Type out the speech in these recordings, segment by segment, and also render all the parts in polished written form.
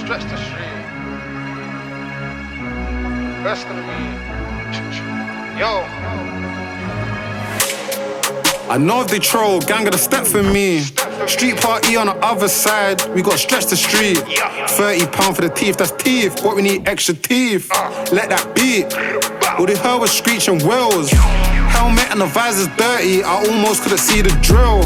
stretch the street. Best of me. Yo. I know if they troll, gang gotta step for me. Street party on the other side, we got stretch the street. £30 for the teeth, that's teeth, but we need extra teeth. Let that beat. All they heard was screeching wheels. Helmet and the visor's dirty, I almost couldn't see the drill.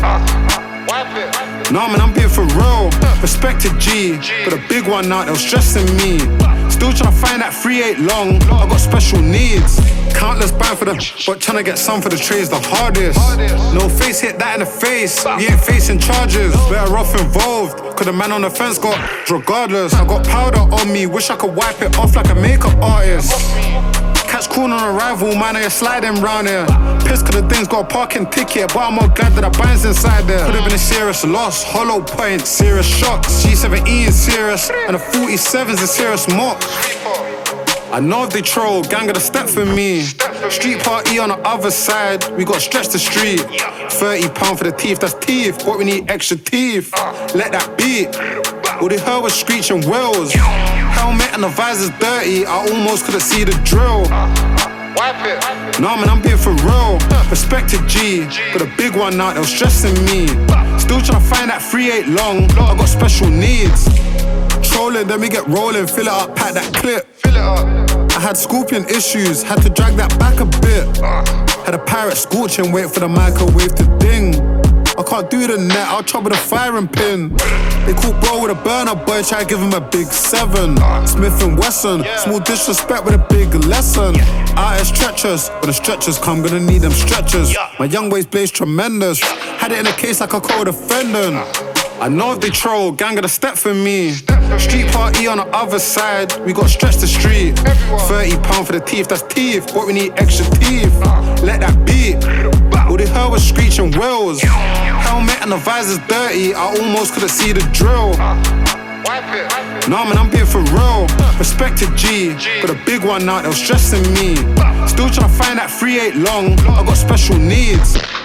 Nah man, I'm being for real. Respect to G, but a big one out, they was stressing me. Still tryna find that 3-8 long, I got special needs. Countless band for them, but tryna get some for the trades the hardest. No face, hit that in the face, we ain't facing charges. Better off involved, cause the man on the fence got regardless. I got powder on me, wish I could wipe it off like a makeup artist. Catch cool on arrival, man, I sliding round here. Pissed cause the thing's got a parking ticket, but I'm more glad that the band's inside there. Could've been a serious loss, hollow point, serious shocks. G7E is serious, and the 47's a serious mock. I know if they troll, gang gotta step for me. Street party on the other side, we got stretch the street. £30 for the teeth, that's teeth, but we need extra teeth. Let that beat. All they heard was screeching wheels. Helmet and the visor's dirty, I almost couldn't see the drill. Nah man, I'm being for real. Respect to G, but a big one out, they was stressing me. Still tryna find that 3-8 long, I got special needs. Trolling, then we get rolling, fill it up, pack that clip. I had scorpion issues, had to drag that back a bit. Had a parrot scorching, wait for the microwave to ding. I can't do the net, I'll chop with a firing pin. They call bro with a burner, boy, try to give him a big 7. Smith & Wesson, small disrespect with a big lesson. Artist treacherous, when the stretchers come, gonna need them stretchers. My young ways blaze tremendous, had it in a case like a co-defendant. I know if they troll, gang gotta step for me. Street party on the other side, we got stretch the street. £30 for the teeth, that's teeth, but we need extra teeth. Let that beat. All they heard was screeching wheels. Helmet and the visor's dirty, I almost couldn't see the drill. Nah man, I'm being for real. Respect to G, but a big one out, they was stressing me. Still tryna find that 3-8 long, I got special needs.